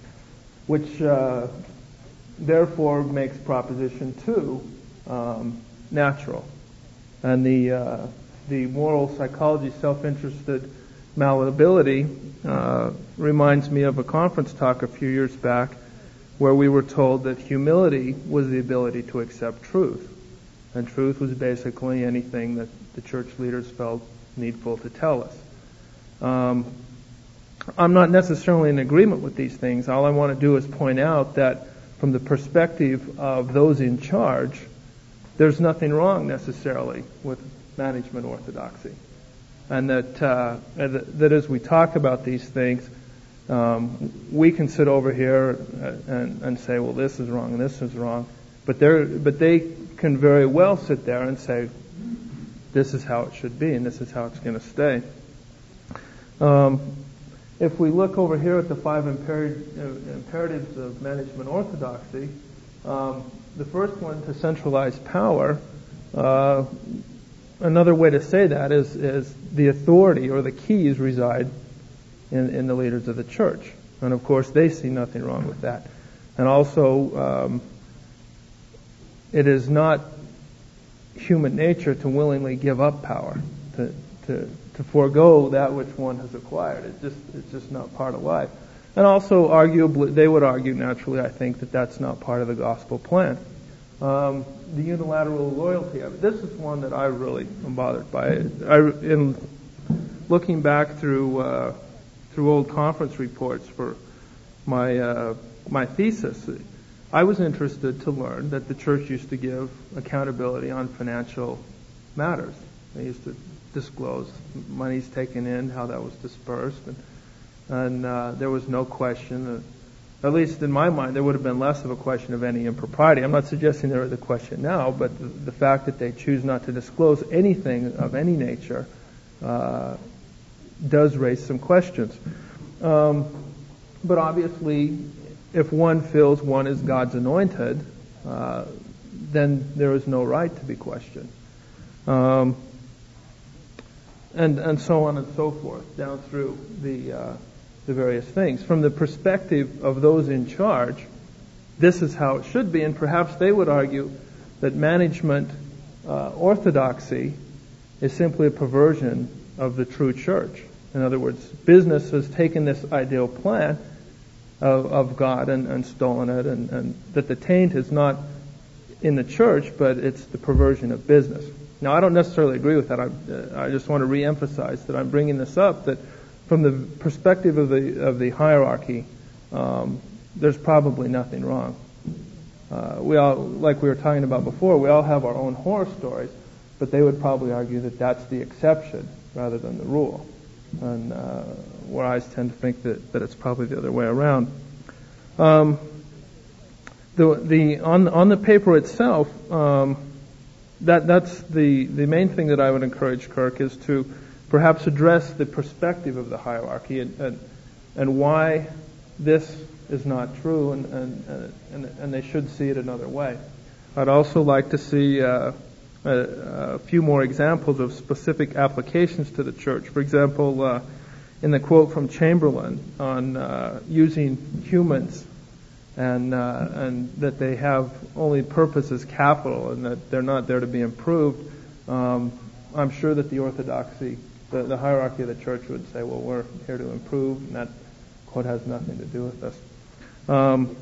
[SPEAKER 5] which uh, therefore makes proposition two um, natural. And the uh, the moral psychology, self-interested malleability uh, reminds me of a conference talk a few years back where we were told that humility was the ability to accept truth. And truth was basically anything that the church leaders felt needful to tell us. Um, I'm not necessarily in agreement with these things. All I want to do is point out that from the perspective of those in charge, there's nothing wrong necessarily with management orthodoxy. And that, uh, that as we talk about these things, um, we can sit over here and, and say, well, this is wrong and this is wrong. But they're, but they can very well sit there and say, this is how it should be and this is how it's going to stay. Um, if we look over here at the five imperative, uh, imperatives of management orthodoxy, um, the first one, to centralize power, uh, another way to say that is, is the authority or the keys reside in, in the leaders of the church. And of course, they see nothing wrong with that. And also, um, it is not human nature to willingly give up power, to, to, to forego that which one has acquired. It's just, it's just not part of life. And also, arguably, they would argue naturally, I think, that that's not part of the gospel plan. Um, the unilateral loyalty of it. This is one that I really am bothered by. I, in looking back through uh, through old conference reports for my uh, my thesis, I was interested to learn that the church used to give accountability on financial matters. They used to disclose monies taken in, how that was dispersed, and, and uh, there was no question, uh, at least in my mind, there would have been less of a question of any impropriety. I'm not suggesting there is a question now, but the, the fact that they choose not to disclose anything of any nature uh, does raise some questions. Um, but obviously, if one feels one is God's anointed, uh, then there is no right to be questioned. Um, and and so on and so forth, down through the uh, the various things. From the perspective of those in charge, this is how it should be, and perhaps they would argue that management uh, orthodoxy is simply a perversion of the true church. In other words, business has taken this ideal plan of, of God and, and stolen it, and, and that the taint is not in the church, but it's the perversion of business. Now, I don't necessarily agree with that. I, uh, I just want to re-emphasize that I'm bringing this up, that from the perspective of the of the hierarchy, um, there's probably nothing wrong. Uh, we all, like we were talking about before, we all have our own horror stories, but they would probably argue that that's the exception rather than the rule. And uh, where I tend to think that, that it's probably the other way around. Um, the the on on the paper itself, um, that that's the the main thing that I would encourage Kirk is to perhaps address the perspective of the hierarchy and and, and why this is not true, and and, and and they should see it another way. I'd also like to see uh, a, a few more examples of specific applications to the church. For example, uh, in the quote from Chamberlain on uh, using humans, and uh, and that they have only purpose as capital, and that they're not there to be improved. Um, I'm sure that the orthodoxy, the, the hierarchy of the church would say, well, we're here to improve, and that quote has nothing to do with this. Um,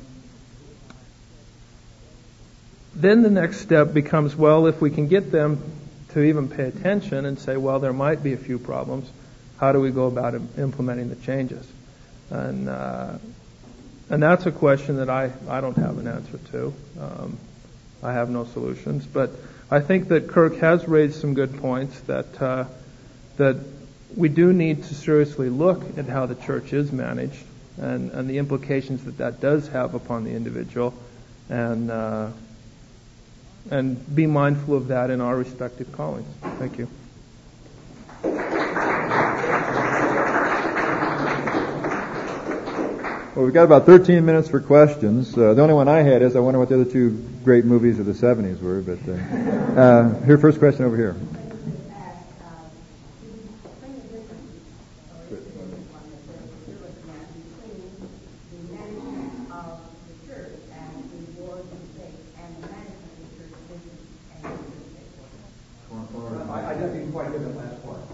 [SPEAKER 5] then the next step becomes, well, if we can get them to even pay attention and say, well, there might be a few problems, how do we go about implementing the changes? And uh, and that's a question that I, I don't have an answer to. Um, I have no solutions, but I think that Kirk has raised some good points that uh, that we do need to seriously look at how the church is managed and, and the implications that that does have upon the individual, and uh, and be mindful of that in our respective callings. Thank you.
[SPEAKER 2] Well, we've got about thirteen minutes for questions. Uh, the only one I had is I wonder what the other two great movies of the seventies were. But uh, uh, here, first question over here.
[SPEAKER 3] I didn't quite get that last part.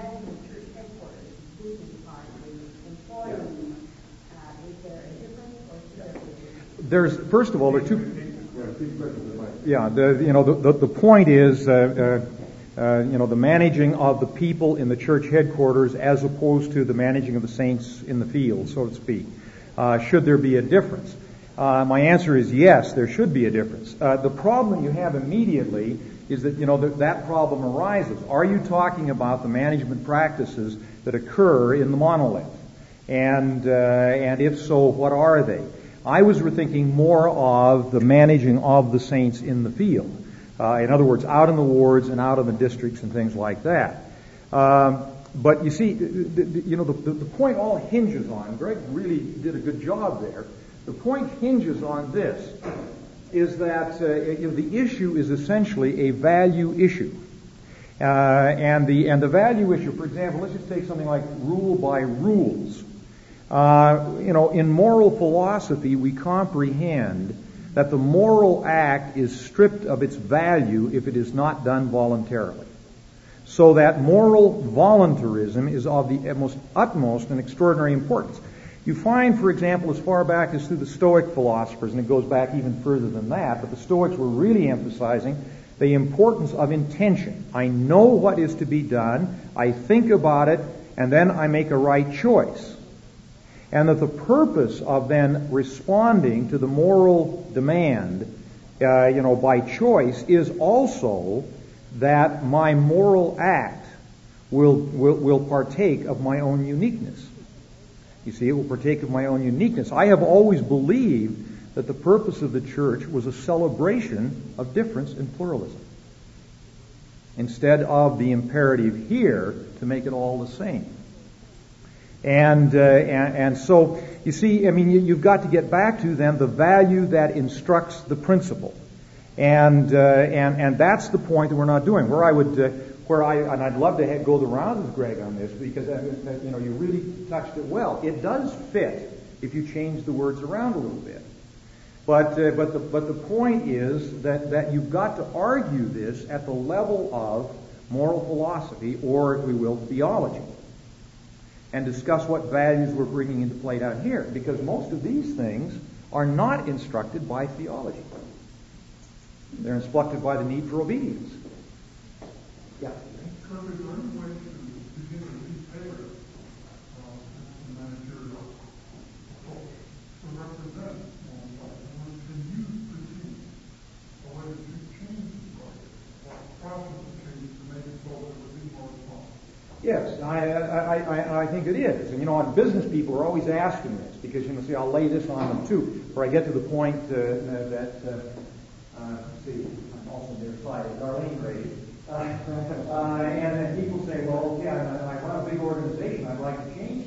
[SPEAKER 3] There's, first of all, there are two. Yeah, the, you know, the, the, the point is, uh, uh, uh, you know, the managing of the people in the church headquarters as opposed to the managing of the saints in the field, so to speak. Uh, should there be a difference? Uh, my answer is yes, there should be a difference. Uh, the problem you have immediately is that, you know, that, that problem arises. Are you talking about the management practices that occur in the monolith? And, uh, and if so, what are they? I was thinking more of the managing of the saints in the field. Uh, in other words, out in the wards and out in the districts and things like that. Um, but you see, the, the, you know, the, the point all hinges on, Greg really did a good job there. The point hinges on this, is that uh, you know, the issue is essentially a value issue. Uh, and the and the value issue, for example, let's just take something like rule by rules. Uh, you know, in moral philosophy, we comprehend that the moral act is stripped of its value if it is not done voluntarily. So that moral voluntarism is of the most utmost and extraordinary importance. You find, for example, as far back as through the Stoic philosophers, and it goes back even further than that, but the Stoics were really emphasizing the importance of intention. I know what is to be done, I think about it, and then I make a right choice. And that the purpose of then responding to the moral demand, uh, you know, by choice is also that my moral act will, will, will partake of my own uniqueness. You see, it will partake of my own uniqueness. I have always believed that the purpose of the church was a celebration of difference and pluralism, instead of the imperative here to make it all the same. And, uh, and and so, you see, I mean, you, you've got to get back to then the value that instructs the principle. And, uh, and, and that's the point that we're not doing. Where I would, uh, where I, and I'd love to have, go the rounds with Greg on this, because, uh, you know, you really touched it well. It does fit if you change the words around a little bit. But, uh, but the, but the point is that, that you've got to argue this at the level of moral philosophy, or, if we will, theology, and discuss what values we're bringing into play down here, because most of these things are not instructed by theology. They're instructed by the need for obedience. Yeah.
[SPEAKER 4] So is there any way to begin to retailor uh, the managerial approach to represent moral life? And can you critique a way that you change the structure, or process of change to make it so that it would be more responsible?
[SPEAKER 3] Yes, I, I, I, I think it is. And, you know, and business people are always asking this, because, you know, see, I'll lay this on them, too, where I get to the point uh, uh, that, uh, uh, let's see, I'm also near side of Darlene raised. Uh, uh, and then people say, well, okay, I, I run a big organization, I'd like to change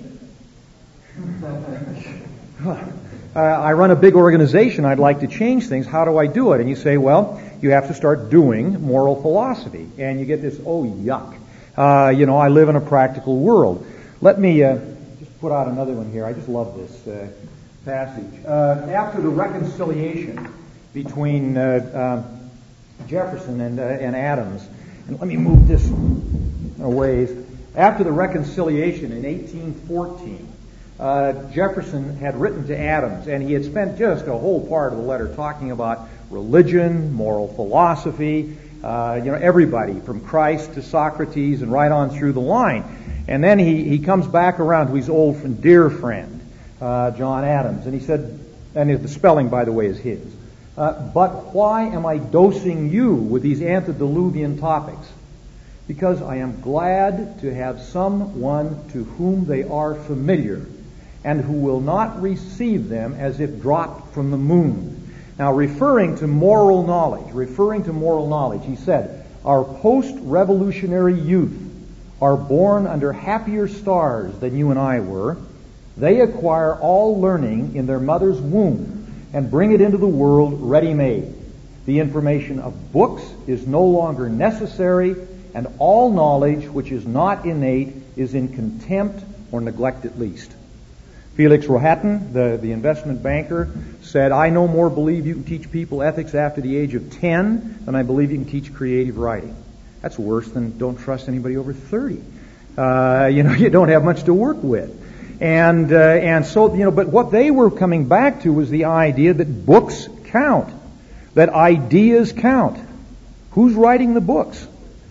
[SPEAKER 3] things. uh, I run a big organization, I'd like to change things, how do I do it? And you say, well, you have to start doing moral philosophy. And you get this, oh, yuck. Uh, you know, I live in a practical world. Let me uh, just put out another one here. I just love this uh, passage. Uh, after the reconciliation between uh, uh, Jefferson and, uh, and Adams, and let me move this a ways. After the reconciliation in eighteen fourteen, uh, Jefferson had written to Adams, and he had spent just a whole part of the letter talking about religion, moral philosophy, Uh, you know, everybody from Christ to Socrates and right on through the line. And then he, he comes back around to his old and dear friend, uh, John Adams, and he said, and the spelling, by the way, is his, uh, but why am I dosing you with these antediluvian topics? Because I am glad to have someone to whom they are familiar and who will not receive them as if dropped from the moon. Now, referring to moral knowledge, referring to moral knowledge, he said, our post-revolutionary youth are born under happier stars than you and I were. They acquire all learning in their mother's womb and bring it into the world ready-made. The information of books is no longer necessary, and all knowledge which is not innate is in contempt or neglect at least. Felix Rohatyn, the, the investment banker, said, I no more believe you can teach people ethics after the age of ten than I believe you can teach creative writing. That's worse than don't trust anybody over thirty. Uh, you know, you don't have much to work with. And, uh, and so, you know, but what they were coming back to was the idea that books count, that ideas count. Who's writing the books?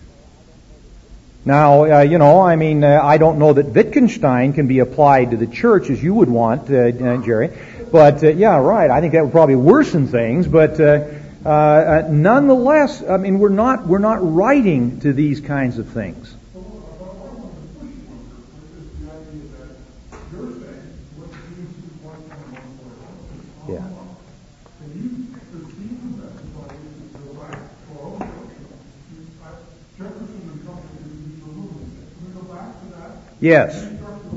[SPEAKER 3] Now, uh, you know, I mean, uh, I don't know that Wittgenstein can be applied to the church as you would want, uh, uh, Jerry. But, uh, yeah, right, I think that would probably worsen things. But uh, uh, uh, nonetheless, I mean, we're not we're not writing to these kinds of things. Yeah. Yes.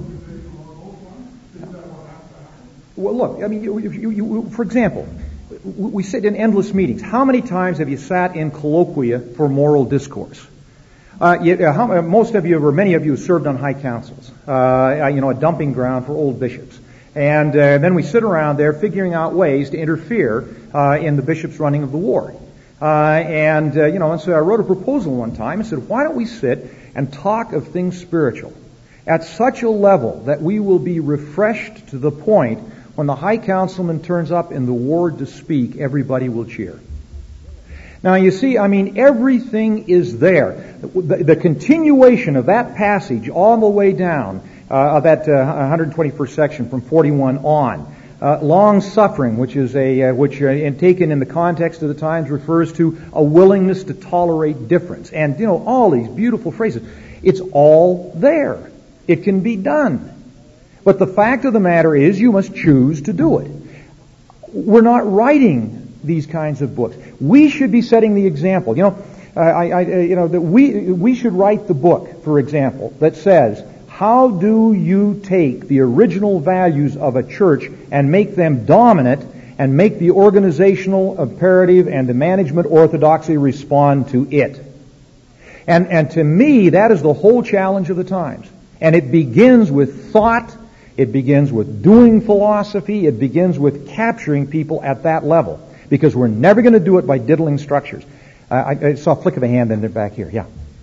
[SPEAKER 3] Well, look, I mean, you, you, you, for example, we sit in endless meetings. How many times have you sat in colloquia for moral discourse? Uh, you, uh, how, most of you, or many of you, served on high councils, uh, you know, a dumping ground for old bishops. And uh, then we sit around there figuring out ways to interfere uh, in the bishop's running of the ward. Uh, and, uh, you know, and so I wrote a proposal one time and said, why don't we sit and talk of things spiritual? at such a level that we will be refreshed to the point when the High Councilman turns up in the ward to speak, everybody will cheer. Now you see, I mean, everything is there. The, the continuation of that passage all the way down, uh, of that uh, one hundred twenty-first section from forty-one on, uh, long suffering, which is a, uh, which uh, and taken in the context of the times refers to a willingness to tolerate difference. And, you know, all these beautiful phrases. It's all there. It can be done. But the fact of the matter is you must choose to do it. We're not writing these kinds of books. We should be setting the example. You know, I, I, you know, that we we should write the book, for example, that says, how do you take the original values of a church and make them dominant and make the organizational imperative and the management orthodoxy respond to it? And and to me, that is the whole challenge of the times. And it begins with thought. It begins with doing philosophy. It begins with capturing people at that level. Because we're never going to do it by diddling structures. Uh, I, I saw a flick of a hand in the back here. Yeah.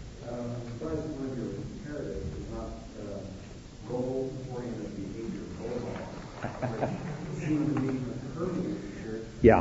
[SPEAKER 3] Yeah.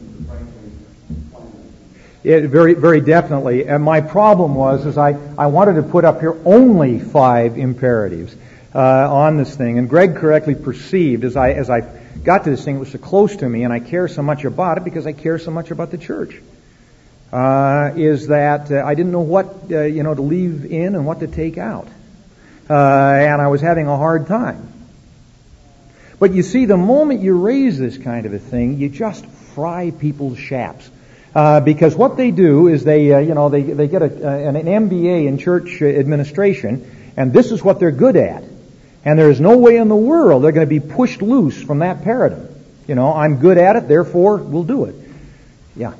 [SPEAKER 3] It, very, very definitely. And my problem was, is I, I wanted to put up here only five imperatives uh, on this thing. And Greg correctly perceived, as I as I got to this thing, it was so close to me, and I care so much about it because I care so much about the church. Uh, is that uh, I didn't know what uh, you know to leave in and what to take out, uh, and I was having a hard time. But you see, the moment you raise this kind of a thing, you just fry people's shaps. Uh, because what they do is they, uh, you know, they they get a, uh, an, an M B A in church administration, and this is what they're good at. And there is no way in the world they're going to be pushed loose from that paradigm. You know, I'm good at it, therefore we'll do it. Yeah.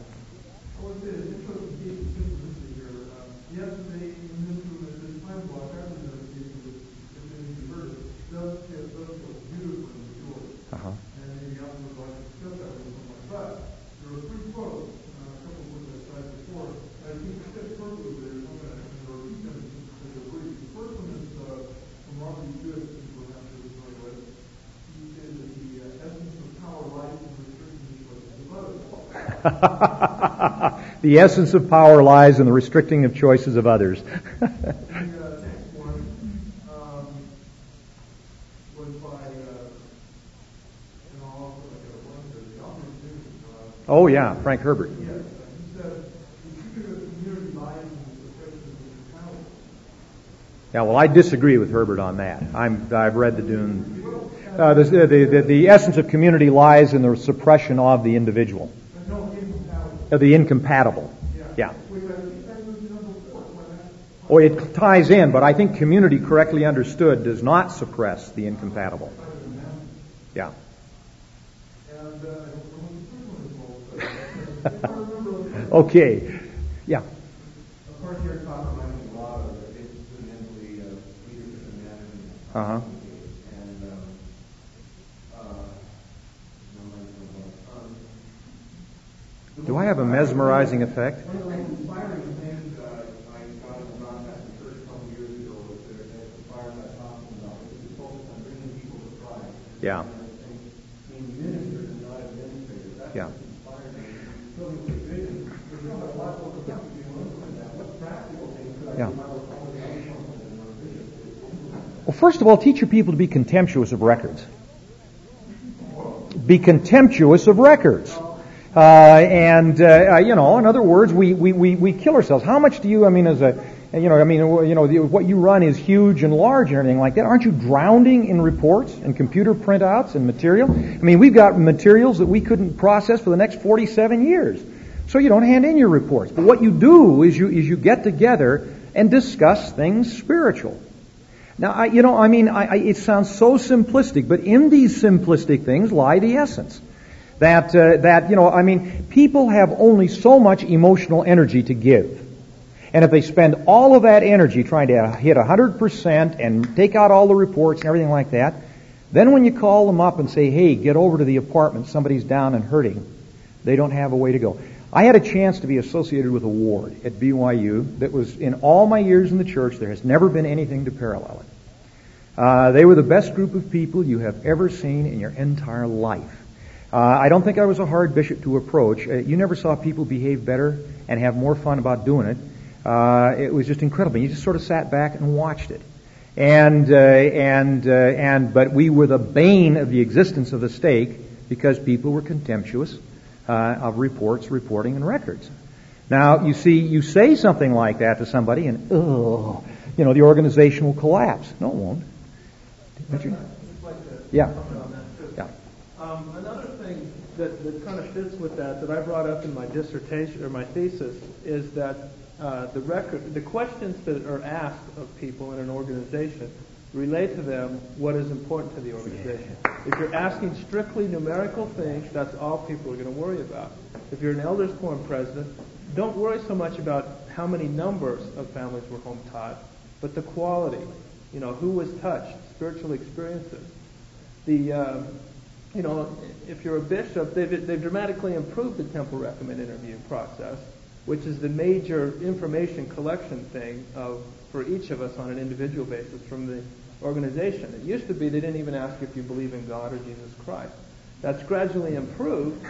[SPEAKER 3] Uh-huh. The essence of power lies in the restricting of choices of others. Oh yeah, Frank Herbert. Yeah, well, I disagree with Herbert on that. I'm, I've read the Dune. Uh, the, the, the, the essence of community lies in the suppression of the individual. Uh, the incompatible. Yeah. Oh, it ties in, but I think community, correctly understood, does not suppress the incompatible. Yeah. Okay. Yeah. Uh-huh. Do I have a mesmerizing effect? Yeah. Yeah. Yeah. Well, first of all, teach your people to be contemptuous of records. Be contemptuous of records. Uh, and, uh, you know, in other words, we, we, we, we kill ourselves. How much do you, I mean, as a, you know, I mean, you know, what you run is huge and large and everything like that. Aren't you drowning in reports and computer printouts and material? I mean, we've got materials that we couldn't process for the next forty-seven years. So you don't hand in your reports. But what you do is you, is you get together and discuss things spiritual. Now, I, you know, I mean, I, I, it sounds so simplistic, but in these simplistic things lie the essence. That, uh, that, you know, I mean, people have only so much emotional energy to give. And if they spend all of that energy trying to hit one hundred percent and take out all the reports and everything like that, then when you call them up and say, hey, get over to the apartment, somebody's down and hurting, they don't have a way to go. I had a chance to be associated with a ward at B Y U that was, in all my years in the church, there has never been anything to parallel it. Uh, they were the best group of people you have ever seen in your entire life. Uh, I don't think I was a hard bishop to approach. Uh, you never saw people behave better and have more fun about doing it. Uh, it was just incredible. You just sort of sat back and watched it. And, uh, and, uh, and, but we were the bane of the existence of the stake because people were contemptuous, uh, of reports, reporting, and records. Now, you see, you say something like that to somebody and, oh, you know, the organization will collapse. No, it won't. Richard? Yeah. Yeah.
[SPEAKER 5] Um, another thing that, that kind of fits with that, that I brought up in my dissertation, or my thesis, is that uh, the record, the questions that are asked of people in an organization relate to them what is important to the organization. If you're asking strictly numerical things, that's all people are going to worry about. If you're an elders quorum president, don't worry so much about how many numbers of families were home taught, but the quality. You know, who was touched, spiritual experiences. The, uh, you know, if you're a bishop, they've, they've dramatically improved the temple recommend interview process, which is the major information collection thing of, for each of us on an individual basis from the organization. It used to be they didn't even ask if you believe in God or Jesus Christ. That's gradually improved,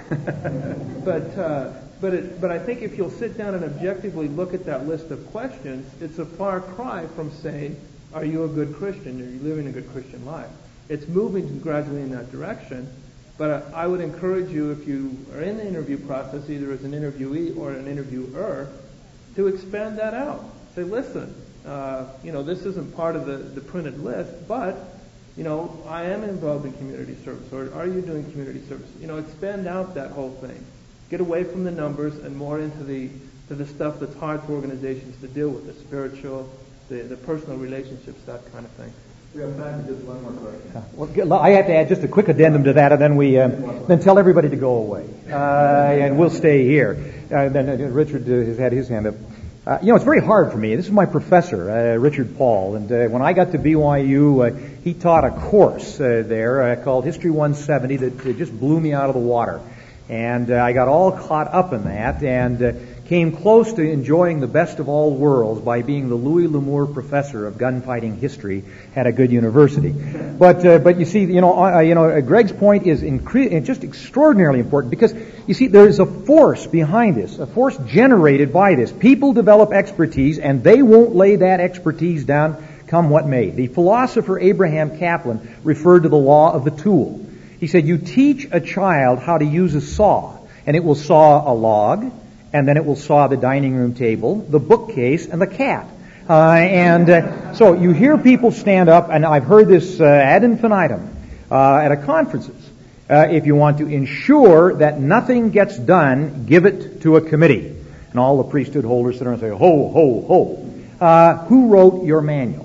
[SPEAKER 5] but uh, but it, but I think if you'll sit down and objectively look at that list of questions, it's a far cry from saying, are you a good Christian? Are you living a good Christian life? It's moving gradually in that direction, but I would encourage you, if you are in the interview process, either as an interviewee or an interviewer, to expand that out. Say, listen, uh, you know, this isn't part of the, the printed list, but you know, I am involved in community service, or are you doing community service? You know, expand out that whole thing. Get away from the numbers and more into the to the stuff that's hard for organizations to deal with, the spiritual, the, the personal relationships, that kind of thing.
[SPEAKER 2] We have time for just one more question.
[SPEAKER 3] Well, I have to add just a quick addendum to that, and then we uh, then tell everybody to go away, uh, and we'll stay here. Uh, then uh, Richard uh, has had his hand up. Uh, you know, it's very hard for me. This is my professor, uh, Richard Paul, and uh, when I got to B Y U, uh, he taught a course uh, there uh, called History one seventy that uh, just blew me out of the water. And uh, I got all caught up in that and uh, came close to enjoying the best of all worlds by being the Louis L'Amour Professor of Gunfighting History at a good university. But uh, but you see, you know, uh, you know, uh, Greg's point is incre- just extraordinarily important because you see, there is a force behind this, a force generated by this. People develop expertise, and they won't lay that expertise down, come what may. The philosopher Abraham Kaplan referred to the law of the tool. He said, you teach a child how to use a saw, and it will saw a log, and then it will saw the dining room table, the bookcase, and the cat. Uh, and uh, so you hear people stand up, and I've heard this uh, ad infinitum uh, at a conferences. Uh, if you want to ensure that nothing gets done, give it to a committee. And all the priesthood holders sit there and say, ho, ho, ho. Uh, who wrote your manual?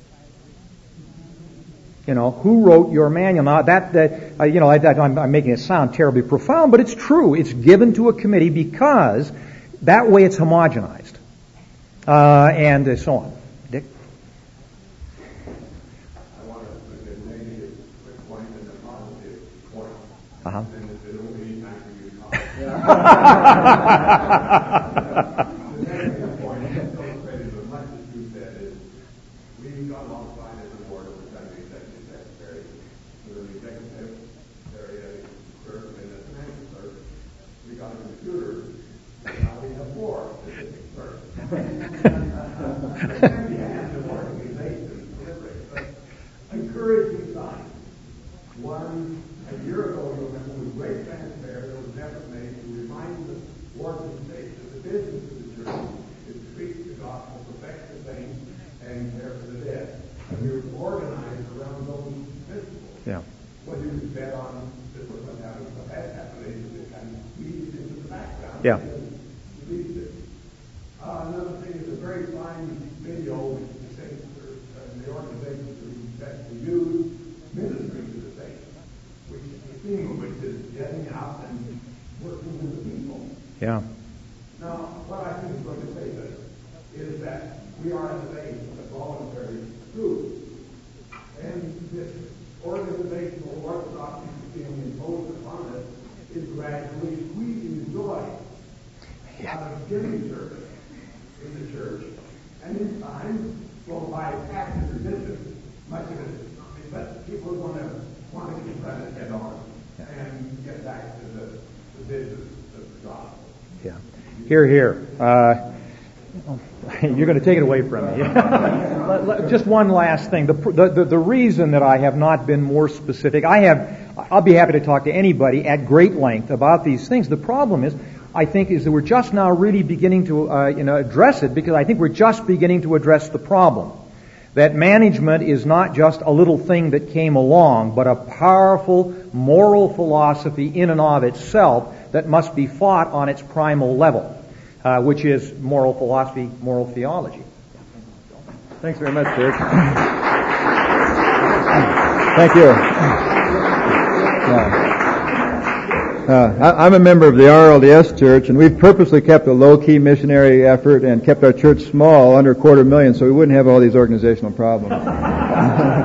[SPEAKER 3] You know, who wrote your manual? Now, that, uh, you know, I, I'm, I'm making it sound terribly profound, but it's true. It's given to a committee because that way it's homogenized. Uh, and uh, so on. Dick?
[SPEAKER 6] I want to put a negative quick point and a positive point.
[SPEAKER 3] Uh-huh.
[SPEAKER 6] And if there won't be any time for you to comment. The negative point, illustrated as much as you said, is we've got alongside as a board of the Sunday Executive Secretary, with an executive secretary, a clerk, and a financial clerk. We got a computer, and now we have four specific clerks. Encouraging signs. One, a year ago, you remember, with great fanfare, there was an effort made to remind the organization that the business of the church is to preach the gospel, perfect the saints, and care for the dead. And we were organized around those principles.
[SPEAKER 3] Yeah.
[SPEAKER 6] What you bet on this was what happened, what had happened, it kind of weaved into the background.
[SPEAKER 3] Yeah.
[SPEAKER 6] Uh, another thing is a very fine video which the saints are, uh, the organization that we use, ministering to the saints, which the theme of which is getting out and working with the people.
[SPEAKER 3] Yeah.
[SPEAKER 6] Now, what I think is going to say this is that we are in the phase of a voluntary group, and this organizational orthodoxy being imposed upon us is gradually squeezing joy out of giving service in the church, and in time will bypass the tradition, much of it
[SPEAKER 3] Here, here. Uh, you're going to take it away from me. Just one last thing. The, the, the reason that I have not been more specific, I have, I'll be happy to talk to anybody at great length about these things. The problem is, I think, is that we're just now really beginning to uh, you know, address it, because I think we're just beginning to address the problem. That management is not just a little thing that came along, but a powerful moral philosophy in and of itself that must be fought on its primal level, uh, which is moral philosophy, moral theology.
[SPEAKER 2] Thanks very much, Dirk. Thank you. Yeah. Uh, I'm a member of the R L D S Church, and we've purposely kept a low-key missionary effort and kept our church small, under a quarter million, so we wouldn't have all these organizational problems.